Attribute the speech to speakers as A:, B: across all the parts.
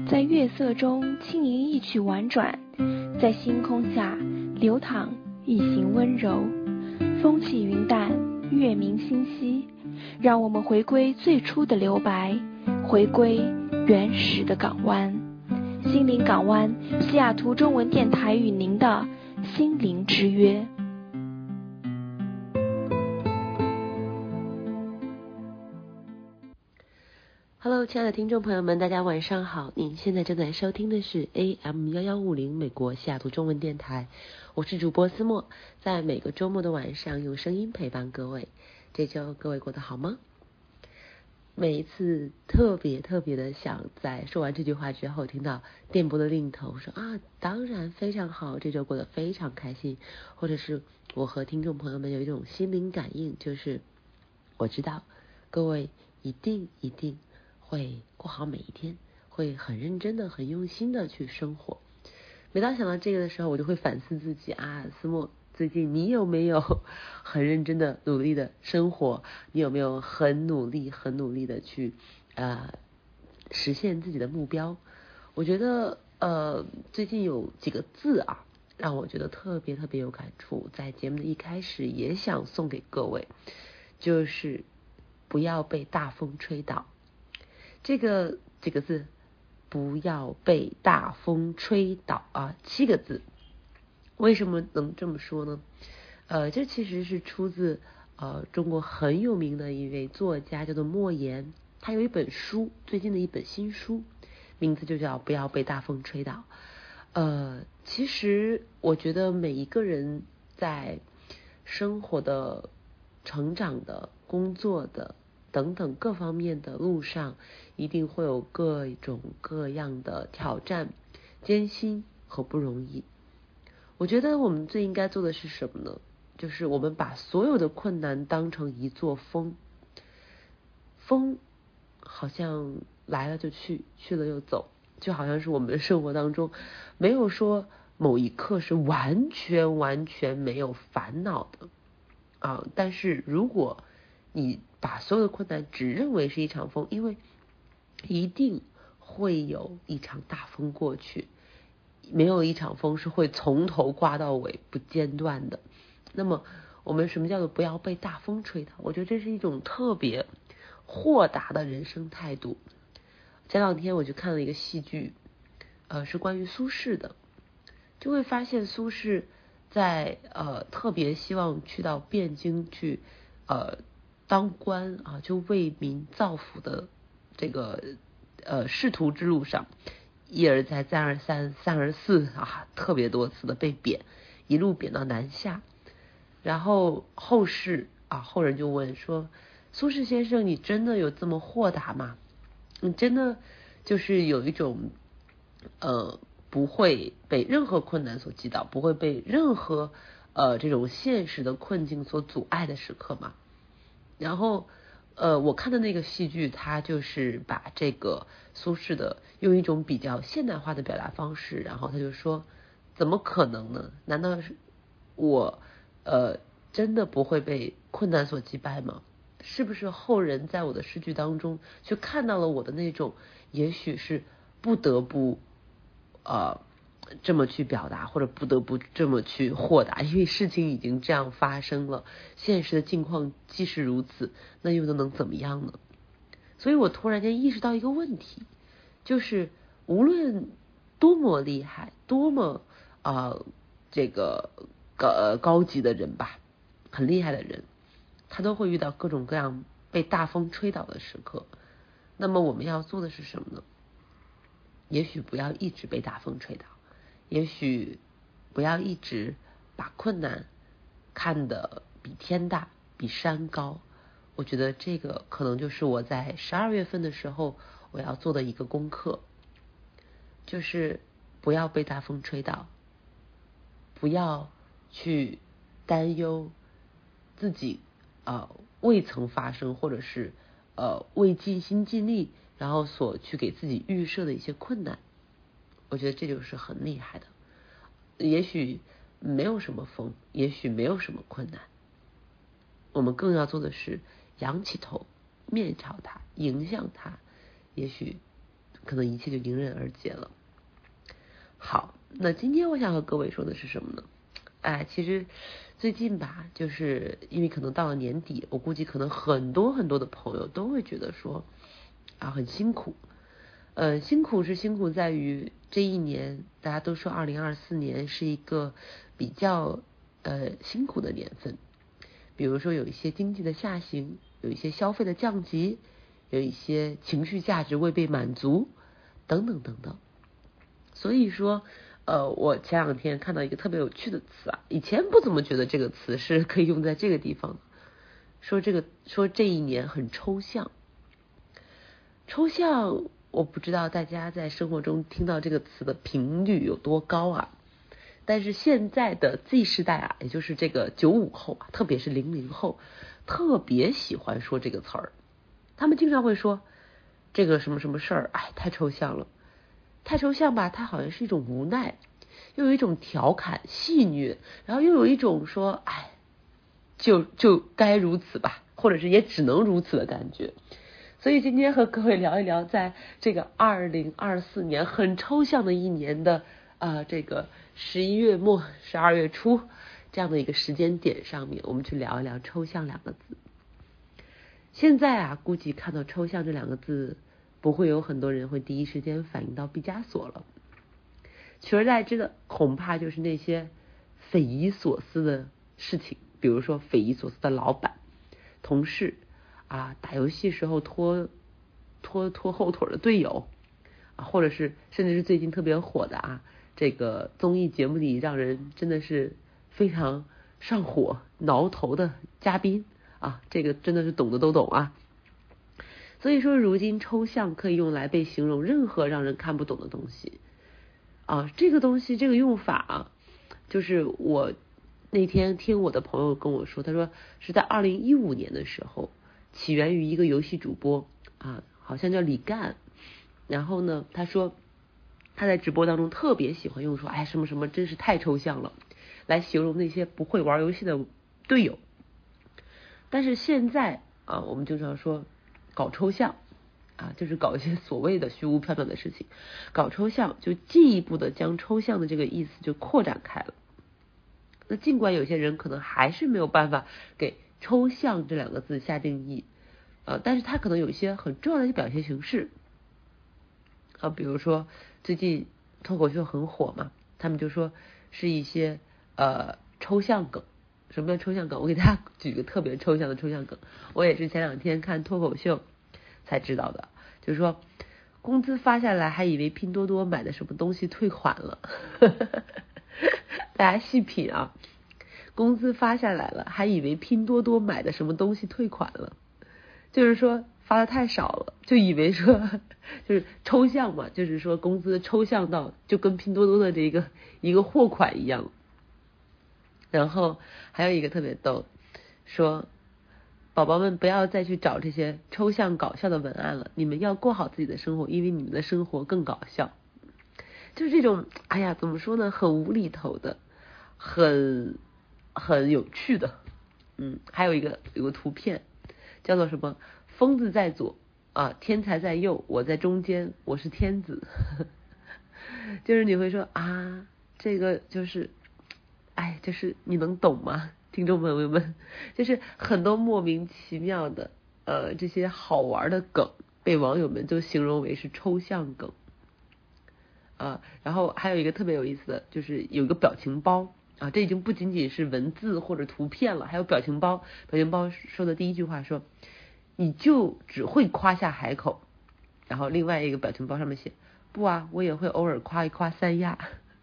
A: 在月色中轻盈一曲婉转，在星空下流淌一行温柔。风起云淡，月明星稀，让我们回归最初的留白，回归原始的港湾。心灵港湾，西雅图中文电台与您的心灵之约。
B: Hello， 亲爱的听众朋友们，大家晚上好！您现在正在收听的是 AM1150 美国西雅图中文电台，我是主播思墨，在每个周末的晚上用声音陪伴各位。这周各位过得好吗？每一次特别的想在说完这句话之后，听到电波的另一头说啊，当然非常好，这周过得非常开心，或者是我和听众朋友们有一种心灵感应，就是我知道各位一定会过好每一天，会很认真的很用心的去生活。每当想到这个的时候，我就会反思自己啊，思墨，最近你有没有很认真的努力的生活？你有没有很努力的去实现自己的目标？我觉得最近有几个字啊让我觉得特别有感触，在节目的一开始也想送给各位，就是不要被大风吹倒。这个字，不要被大风吹倒啊，7个字。为什么能这么说呢？这其实是出自中国很有名的一位作家，叫做莫言。他有一本书，最近的一本新书，名字就叫《不要被大风吹倒》。其实我觉得每一个人在生活的、成长的、工作的等等各方面的路上，一定会有各种各样的挑战、艰辛和不容易。我觉得我们最应该做的是什么呢？就是我们把所有的困难当成一座风，风好像来了就去，去了又走，就好像是我们的生活当中没有说某一刻是完全没有烦恼的啊。但是如果你把所有的困难只认为是一场风，因为一定会有一场大风过去，没有一场风是会从头刮到尾不间断的。那么我们什么叫做不要被大风吹倒？我觉得这是一种特别豁达的人生态度。前两天我就看了一个戏剧，是关于苏轼的，就会发现苏轼在特别希望去到汴京去当官啊，就为民造福的这个仕途之路上，一而再再而三三而四啊，特别多次的被贬，一路贬到南下。然后后人就问说，苏轼先生，你真的有这么豁达吗？你真的就是有一种不会被任何困难所击倒，不会被任何这种现实的困境所阻碍的时刻吗？然后我看的那个戏剧，它就是把这个苏轼的用一种比较现代化的表达方式，然后他就说，怎么可能呢？难道是我真的不会被困难所击败吗？是不是后人在我的诗句当中就看到了我的那种也许是不得不这么去表达，或者不得不这么去豁达，因为事情已经这样发生了，现实的境况既是如此，那又能怎么样呢？所以我突然间意识到一个问题，就是无论多么厉害，多么这个高级的人吧，很厉害的人，他都会遇到各种各样被大风吹倒的时刻。那么我们要做的是什么呢？也许不要一直被大风吹倒，也许不要一直把困难看得比天大，比山高。我觉得这个可能就是我在12月份的时候我要做的一个功课，就是不要被大风吹倒，不要去担忧自己未曾发生，或者是未尽心尽力，然后所去给自己预设的一些困难。我觉得这就是很厉害的。也许没有什么风，也许没有什么困难，我们更要做的是仰起头，面朝它，迎向它。也许可能一切就迎刃而解了。好，那今天我想和各位说的是什么呢？其实最近吧，就是因为可能到了年底，我估计可能很多的朋友都会觉得说很辛苦。辛苦是辛苦在于这一年，大家都说2024年是一个比较辛苦的年份，比如说有一些经济的下行，有一些消费的降级，有一些情绪价值未被满足，等等等等。所以说我前两天看到一个特别有趣的词以前不怎么觉得这个词是可以用在这个地方，说这一年很抽象。我不知道大家在生活中听到这个词的频率有多高但是现在的 Z 世代也就是这个95后特别是00后，特别喜欢说这个词儿。他们经常会说这个什么什么事儿，太抽象了。太抽象吧，它好像是一种无奈，又有一种调侃戏谑，然后又有一种说就该如此吧，或者是也只能如此的感觉。所以今天和各位聊一聊，在这个2024年很抽象的一年的这个11月末12月初这样的一个时间点上面，我们去聊一聊抽象两个字。现在估计看到抽象这两个字，不会有很多人会第一时间反应到毕加索了，取而代之的恐怕就是那些匪夷所思的事情，比如说匪夷所思的老板、同事打游戏时候拖后腿的队友或者是甚至是最近特别火的这个综艺节目里让人真的是非常上火挠头的嘉宾这个真的是懂的都懂所以说如今抽象可以用来被形容任何让人看不懂的东西这个东西这个用法就是我那天听我的朋友跟我说，他说是在2015年的时候起源于一个游戏主播好像叫李干，然后呢他说他在直播当中特别喜欢用说什么什么真是太抽象了来形容那些不会玩游戏的队友。但是现在我们经常说搞抽象就是搞一些所谓的虚无缥缈的事情，搞抽象就进一步的将抽象的这个意思就扩展开了。那尽管有些人可能还是没有办法给抽象这两个字下定义但是它可能有一些很重要的一些表现形式比如说最近脱口秀很火嘛，他们就说是一些抽象梗。什么叫抽象梗？我给大家举个特别抽象的抽象梗，我也是前两天看脱口秀才知道的，就是说工资发下来还以为拼多多买的什么东西退款了大家细品工资发下来了还以为拼多多买的什么东西退款了，就是说发的太少了，就以为说就是抽象嘛，就是说工资抽象到就跟拼多多的这个一个货款一样。然后还有一个特别逗，说宝宝们不要再去找这些抽象搞笑的文案了，你们要过好自己的生活，因为你们的生活更搞笑。就是这种怎么说呢，很无厘头的，很有趣的。还有有个图片叫做什么，疯子在左天才在右，我在中间，我是天子就是你会说这个就是就是你能懂吗，听众朋友们？就是很多莫名其妙的这些好玩的梗被网友们就形容为是抽象梗然后还有一个特别有意思的，就是有一个表情包这已经不仅仅是文字或者图片了，还有表情包。表情包说的第一句话说你就只会夸下海口，然后另外一个表情包上面写不我也会偶尔夸一夸三亚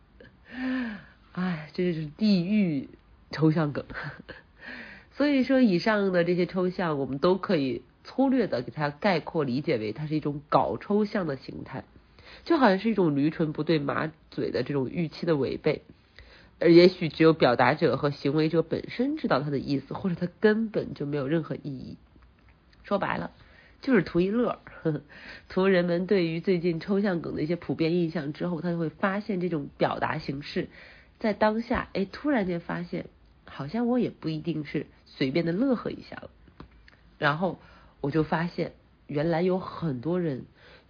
B: 这就是地狱抽象梗所以说以上的这些抽象我们都可以粗略的给它概括理解为它是一种搞抽象的形态，就好像是一种驴唇不对马嘴的这种预期的违背，而也许只有表达者和行为者本身知道它的意思，或者它根本就没有任何意义。说白了就是图一乐图人们对于最近抽象梗的一些普遍印象之后，他就会发现这种表达形式在当下突然间发现好像我也不一定是随便的乐呵一下了。然后我就发现原来有很多人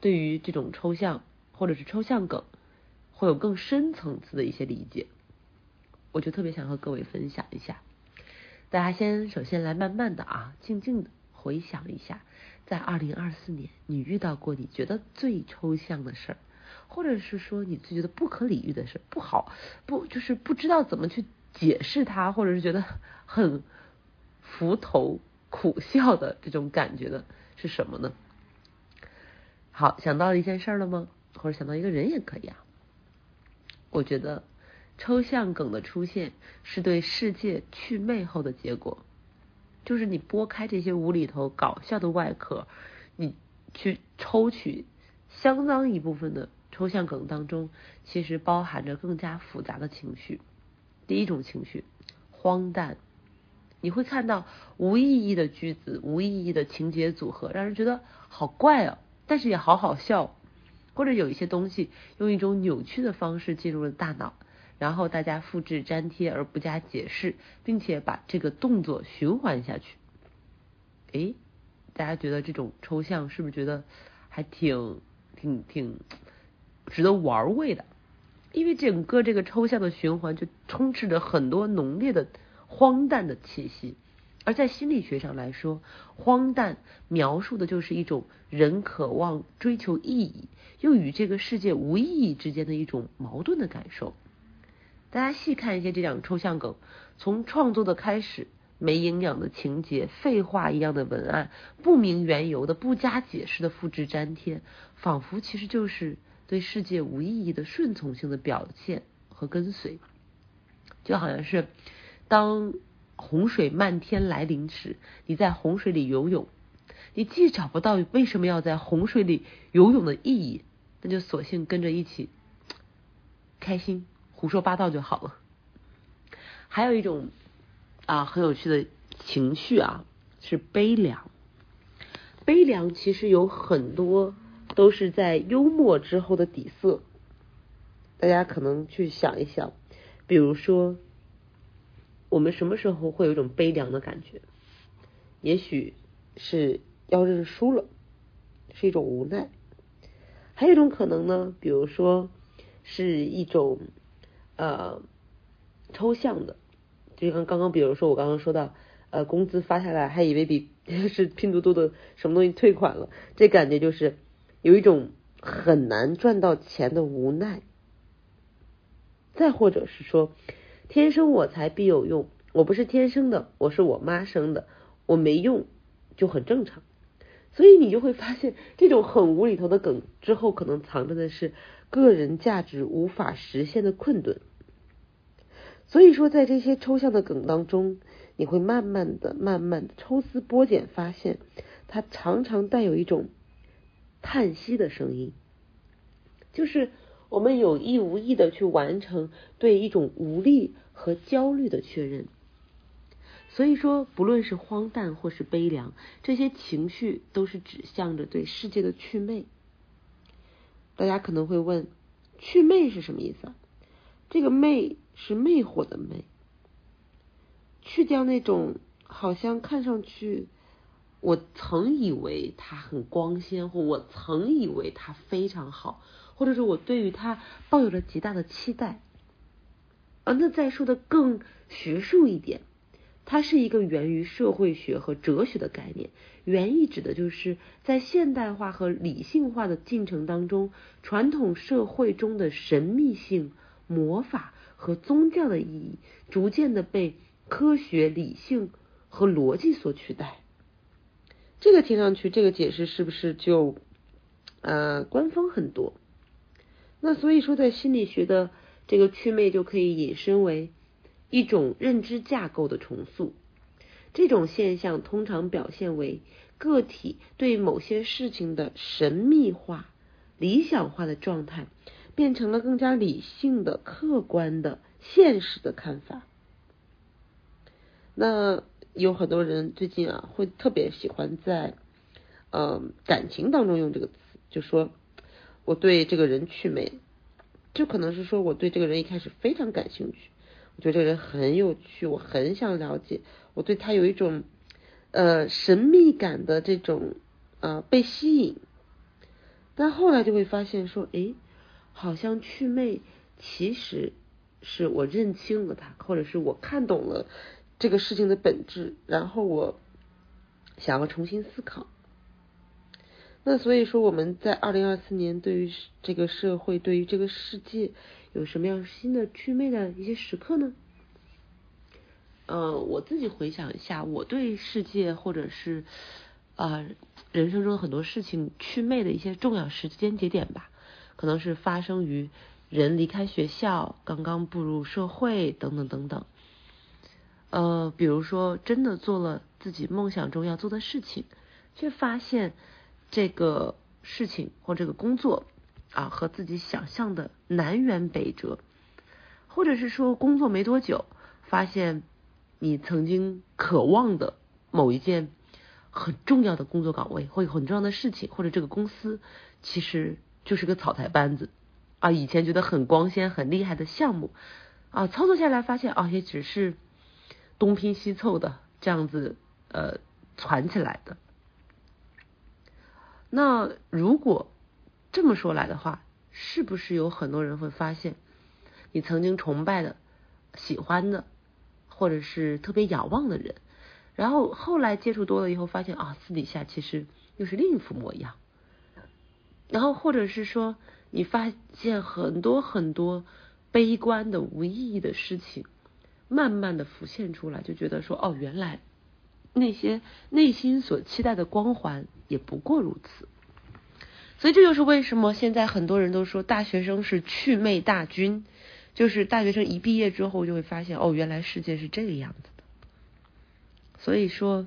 B: 对于这种抽象或者是抽象梗会有更深层次的一些理解，我就特别想和各位分享一下。大家首先来慢慢的静静的回想一下，在2024年你遇到过你觉得最抽象的事儿，或者是说你最觉得不可理喻的事，就是不知道怎么去解释它，或者是觉得很伏头苦笑的这种感觉的是什么呢？好，想到一件事了吗？或者想到一个人也可以我觉得抽象梗的出现是对世界祛魅后的结果，就是你拨开这些无厘头搞笑的外壳，你去抽取相当一部分的抽象梗当中，其实包含着更加复杂的情绪。第一种情绪，荒诞，你会看到无意义的句子，无意义的情节组合，让人觉得好怪但是也好好笑。或者有一些东西用一种扭曲的方式进入了大脑，然后大家复制粘贴而不加解释，并且把这个动作循环下去。大家觉得这种抽象是不是觉得还挺值得玩味的？因为整个这个抽象的循环就充斥着很多浓烈的荒诞的气息。而在心理学上来说，荒诞描述的就是一种人渴望追求意义，又与这个世界无意义之间的一种矛盾的感受。大家细看一些这样抽象梗，从创作的开始，没营养的情节，废话一样的文案，不明缘由的不加解释的复制粘贴，仿佛其实就是对世界无意义的顺从性的表现和跟随。就好像是当洪水漫天来临时，你在洪水里游泳，你既找不到为什么要在洪水里游泳的意义，那就索性跟着一起开心胡说八道就好了。还有一种很有趣的情绪是悲凉。悲凉其实有很多都是在幽默之后的底色，大家可能去想一想，比如说我们什么时候会有一种悲凉的感觉？也许是要认输了，是一种无奈。还有一种可能呢，比如说是一种抽象的，就像刚刚比如说我刚刚说到工资发下来还以为是拼多多的什么东西退款了，这感觉就是有一种很难赚到钱的无奈。再或者是说天生我材必有用，我不是天生的，我是我妈生的，我没用就很正常。所以你就会发现这种很无厘头的梗之后可能藏着的是个人价值无法实现的困顿。所以说在这些抽象的梗当中，你会慢慢的抽丝剥茧，发现它常常带有一种叹息的声音，就是我们有意无意的去完成对一种无力和焦虑的确认。所以说不论是荒诞或是悲凉，这些情绪都是指向着对世界的祛魅。大家可能会问，祛魅是什么意思这个魅是魅惑的魅，去掉那种好像看上去我曾以为它很光鲜，或我曾以为它非常好，或者是我对于它抱有了极大的期待。那再说的更学术一点，它是一个源于社会学和哲学的概念，原意指的就是在现代化和理性化的进程当中，传统社会中的神秘性、魔法和宗教的意义逐渐的被科学、理性和逻辑所取代。这个听上去，这个解释是不是就官方很多？那所以说在心理学的这个祛魅就可以引申为一种认知架构的重塑。这种现象通常表现为个体对某些事情的神秘化、理想化的状态变成了更加理性的、客观的、现实的看法。那有很多人最近会特别喜欢在感情当中用这个词，就说我对这个人祛魅，就可能是说我对这个人一开始非常感兴趣，我觉得这个人很有趣，我很想了解，我对他有一种神秘感的这种被吸引。 但后来就会发现说，好像祛魅其实是我认清了它，或者是我看懂了这个事情的本质，然后我想要重新思考。那所以说我们在2024年对于这个社会，对于这个世界有什么样新的祛魅的一些时刻呢？我自己回想一下，我对世界或者是人生中很多事情祛魅的一些重要时间节点吧，可能是发生于人离开学校，刚刚步入社会等等等等。比如说真的做了自己梦想中要做的事情，却发现这个事情或这个工作和自己想象的南辕北辙，或者是说工作没多久，发现你曾经渴望的某一件很重要的工作岗位或很重要的事情，或者这个公司其实就是个草台班子以前觉得很光鲜很厉害的项目操作下来发现也只是东拼西凑的这样子攒起来的。那如果这么说来的话，是不是有很多人会发现你曾经崇拜的喜欢的或者是特别仰望的人，然后后来接触多了以后发现私底下其实又是另一副模样。然后或者是说你发现很多很多悲观的无意义的事情慢慢的浮现出来，就觉得说原来那些内心所期待的光环也不过如此。所以这就是为什么现在很多人都说大学生是祛魅大军，就是大学生一毕业之后就会发现原来世界是这个样子的。所以说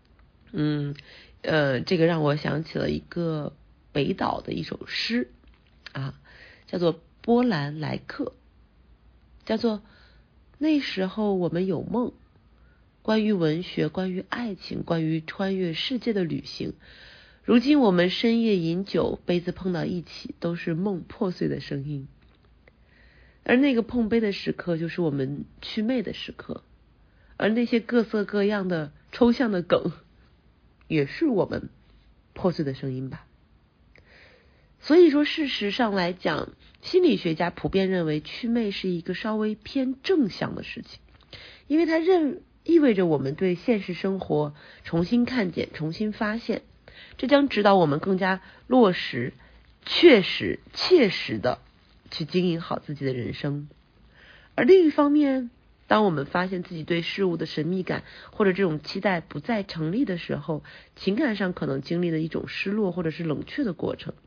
B: 这个让我想起了一个北岛的一首诗叫做波兰莱克，叫做那时候我们有梦，关于文学，关于爱情，关于穿越世界的旅行。如今我们深夜饮酒，杯子碰到一起，都是梦破碎的声音。而那个碰杯的时刻，就是我们祛魅的时刻。而那些各色各样的抽象的梗，也是我们破碎的声音吧。所以说事实上来讲，心理学家普遍认为祛魅是一个稍微偏正向的事情，因为它意味着我们对现实生活重新看见，重新发现，这将指导我们更加落实、切实的去经营好自己的人生。而另一方面，当我们发现自己对事物的神秘感或者这种期待不再成立的时候，情感上可能经历了一种失落或者是冷却的过程。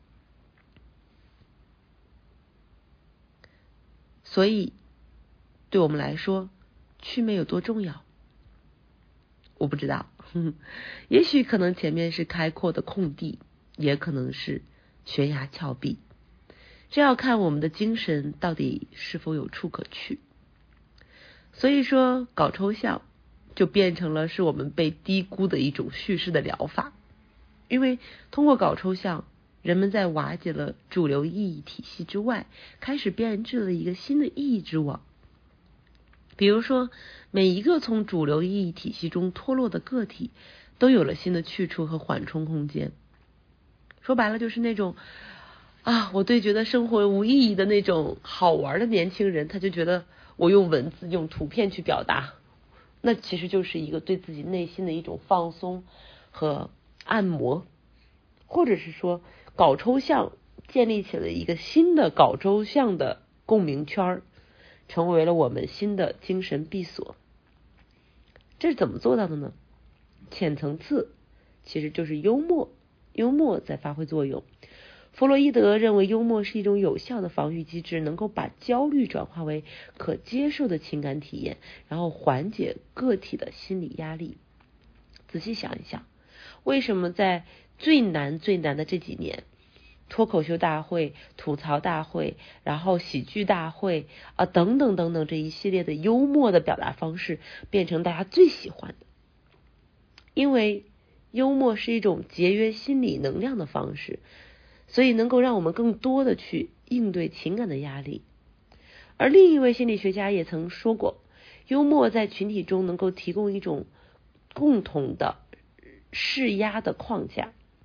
B: 所以对我们来说，祛魅有多重要我不知道，也许可能前面是开阔的空地，也可能是悬崖峭壁，这要看我们的精神到底是否有处可去。所以说搞抽象就变成了是我们被低估的一种叙事的疗法，因为通过搞抽象，人们在瓦解了主流意义体系之外，开始编制了一个新的意义之网。比如说每一个从主流意义体系中脱落的个体都有了新的去处和缓冲空间。说白了就是那种我对觉得生活无意义的那种好玩的年轻人，他就觉得我用文字用图片去表达，那其实就是一个对自己内心的一种放松和按摩，或者是说搞抽象建立起了一个新的搞抽象的共鸣圈，成为了我们新的精神闭锁。这是怎么做到的呢？浅层次其实就是幽默在发挥作用。弗洛伊德认为幽默是一种有效的防御机制，能够把焦虑转化为可接受的情感体验，然后缓解个体的心理压力。仔细想一想，为什么在最难的这几年，脱口秀大会、吐槽大会，然后喜剧大会等等这一系列的幽默的表达方式变成大家最喜欢的？因为幽默是一种节约心理能量的方式，所以能够让我们更多的去应对情感的压力。而另一位心理学家也曾说过，幽默在群体中能够提供一种共同的释压的框架，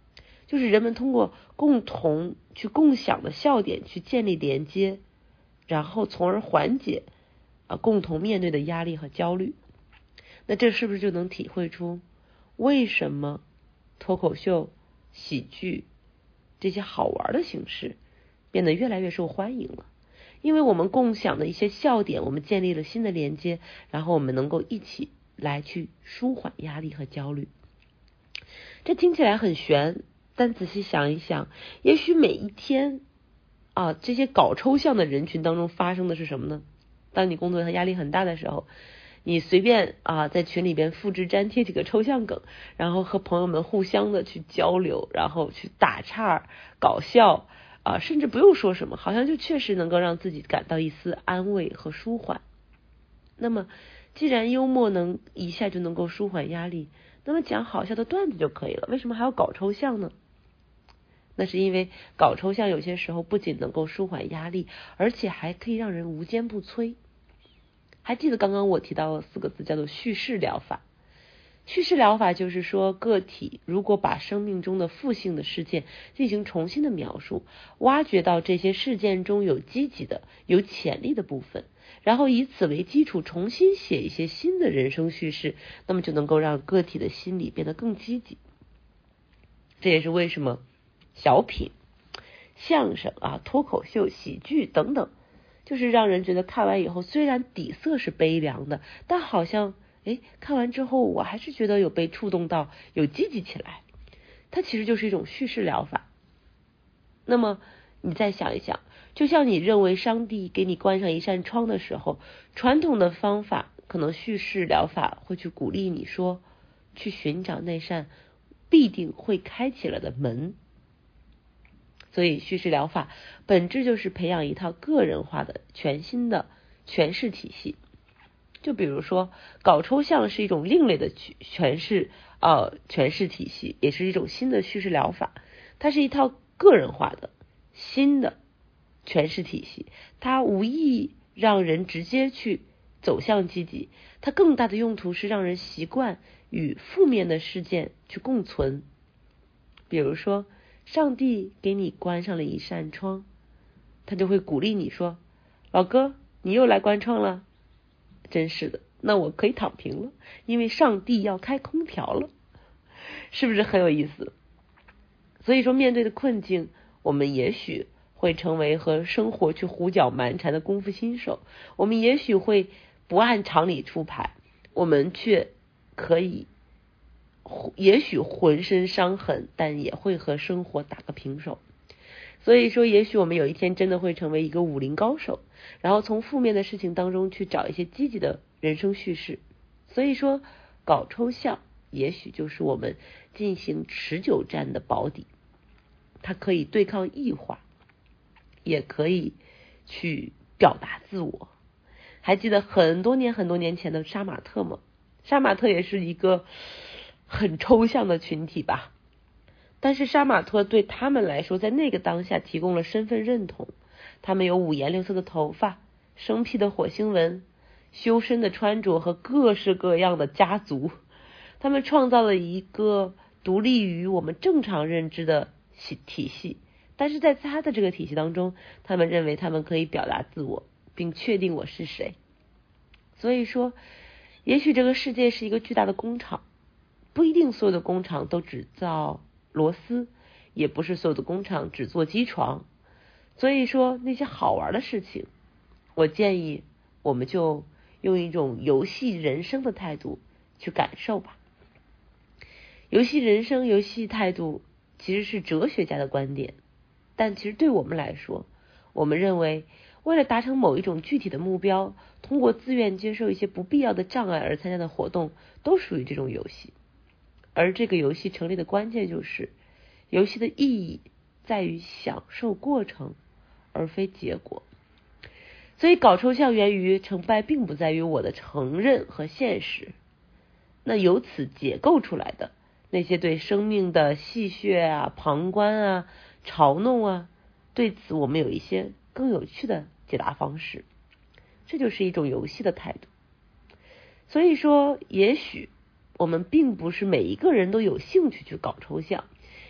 B: 就是人们通过共同去共享的笑点去建立连接，然后从而缓解共同面对的压力和焦虑。那这是不是就能体会出为什么脱口秀、喜剧这些好玩的形式变得越来越受欢迎了？因为我们共享的一些笑点，我们建立了新的连接，然后我们能够一起来去舒缓压力和焦虑。这听起来很玄，但仔细想一想，也许每一天这些搞抽象的人群当中发生的是什么呢？当你工作上压力很大的时候，你随便在群里边复制粘贴几个抽象梗，然后和朋友们互相的去交流，然后去打岔搞笑甚至不用说什么，好像就确实能够让自己感到一丝安慰和舒缓。那么既然幽默能一下就能够舒缓压力，那么讲好笑的段子就可以了，为什么还要搞抽象呢？那是因为搞抽象有些时候不仅能够舒缓压力，而且还可以让人无坚不摧。还记得刚刚我提到的4个字叫做叙事疗法。叙事疗法就是说，个体如果把生命中的负性的事件进行重新的描述，挖掘到这些事件中有积极的、有潜力的部分，然后以此为基础重新写一些新的人生叙事，那么就能够让个体的心理变得更积极。这也是为什么小品、相声脱口秀、喜剧等等，就是让人觉得看完以后虽然底色是悲凉的，但好像看完之后我还是觉得有被触动到，有积极起来。它其实就是一种叙事疗法。那么你再想一想，就像你认为上帝给你关上一扇窗的时候，传统的方法可能叙事疗法会去鼓励你说，去寻找那扇必定会开启了的门。所以叙事疗法本质就是培养一套个人化的全新的诠释体系。就比如说搞抽象是一种另类的诠释体系，也是一种新的叙事疗法。它是一套个人化的新的诠释体系，它无意让人直接去走向积极，它更大的用途是让人习惯与负面的事件去共存。比如说上帝给你关上了一扇窗，他就会鼓励你说，老哥你又来关窗了，真是的，那我可以躺平了，因为上帝要开空调了，是不是很有意思？所以说面对的困境，我们也许会成为和生活去胡搅蛮缠的功夫新手，我们也许会不按常理出牌，我们却可以也许浑身伤痕，但也会和生活打个平手。所以说也许我们有一天真的会成为一个武林高手，然后从负面的事情当中去找一些积极的人生叙事。所以说搞抽象也许就是我们进行持久战的保底，它可以对抗异化，也可以去表达自我。还记得很多年前的杀马特吗？杀马特也是一个很抽象的群体吧，但是杀马特对他们来说在那个当下提供了身份认同。他们有5颜6色的头发，生僻的火星纹，修身的穿着和各式各样的家族。他们创造了一个独立于我们正常认知的体系，但是在他的这个体系当中，他们认为他们可以表达自我，并确定我是谁。所以说也许这个世界是一个巨大的工厂，不一定所有的工厂都只造螺丝，也不是所有的工厂只做机床。所以说那些好玩的事情，我建议我们就用一种游戏人生的态度去感受吧。游戏人生、游戏态度其实是哲学家的观点，但其实对我们来说，我们认为为了达成某一种具体的目标，通过自愿接受一些不必要的障碍而参加的活动，都属于这种游戏。而这个游戏成立的关键就是，游戏的意义在于享受过程，而非结果。所以搞抽象源于成败并不在于我的承认和现实，那由此解构出来的那些对生命的戏谑旁观嘲弄对此我们有一些更有趣的解答方式。这就是一种游戏的态度。所以说也许我们并不是每一个人都有兴趣去搞抽象，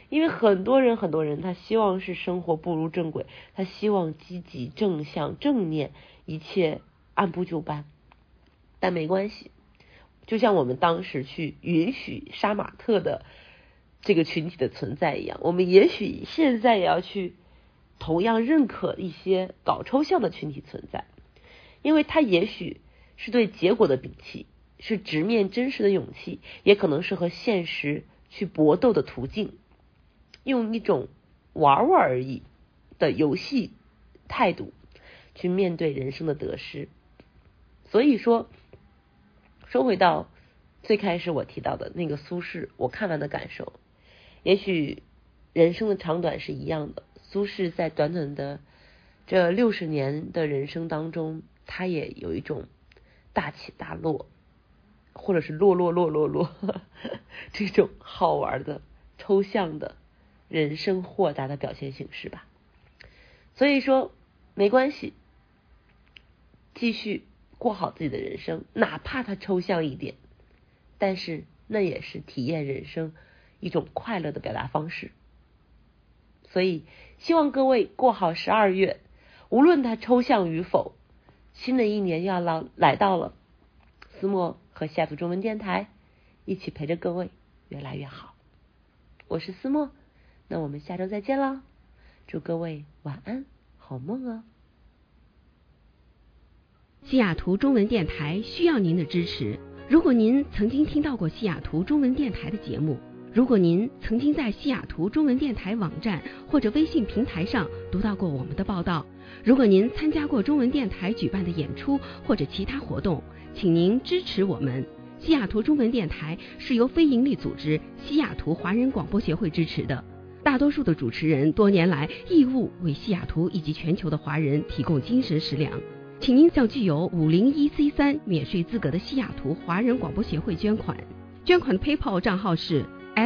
B: 因为很多人他希望是生活步入正轨，他希望积极正向正念，一切按部就班。但没关系，就像我们当时去允许杀马特的这个群体的存在一样，我们也许现在也要去同样认可一些搞抽象的群体存在，因为它也许是对结果的摒弃，是直面真实的勇气，也可能是和现实去搏斗的途径，用一种玩玩而已的游戏态度去面对人生的得失。所以说回到最开始我提到的那个苏轼，我看完的感受，也许人生的长短是一样的。苏轼在短短的这60年的人生当中，他也有一种大起大落，或者是落这种好玩的抽象的人生豁达的表现形式吧。所以说没关系，继续过好自己的人生，哪怕它抽象一点，但是那也是体验人生一种快乐的表达方式。所以希望各位过好12月，无论它抽象与否，新的一年要来到了，思默和西雅图中文电台一起陪着各位越来越好。我是思默，那我们下周再见了，祝各位晚安，好梦哦。
C: 西雅图中文电台需要您的支持。如果您曾经听到过西雅图中文电台的节目，如果您曾经在西雅图中文电台网站或者微信平台上读到过我们的报道，如果您参加过中文电台举办的演出或者其他活动，请您支持我们。西雅图中文电台是由非营利组织西雅图华人广播协会支持的，大多数的主持人多年来义务为西雅图以及全球的华人提供精神食粮。请您向具有501C3免税资格的西雅图华人广播协会捐款。捐款的 PayPal 账号是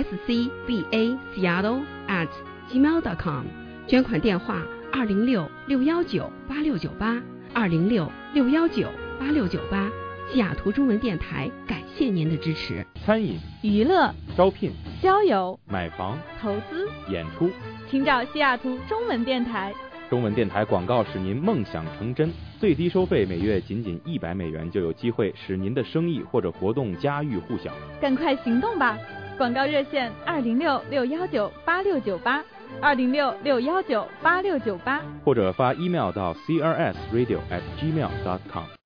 C: scbaseattle@gmail.com， 捐款电话206-619-8698 206-619-8698。西雅图中文电台感谢您的支持。
D: 餐饮、
E: 娱乐、
D: 招聘、
E: 交友、
D: 买房、
E: 投资、
D: 演出，
E: 请找西雅图中文电台。
D: 中文电台广告使您梦想成真，最低收费每月仅$100就有机会使您的生意或者活动家喻户晓。
E: 赶快行动吧！广告热线206-619-8698 206-619-8698，
D: 或者发 email 到 crsradio@gmail.com。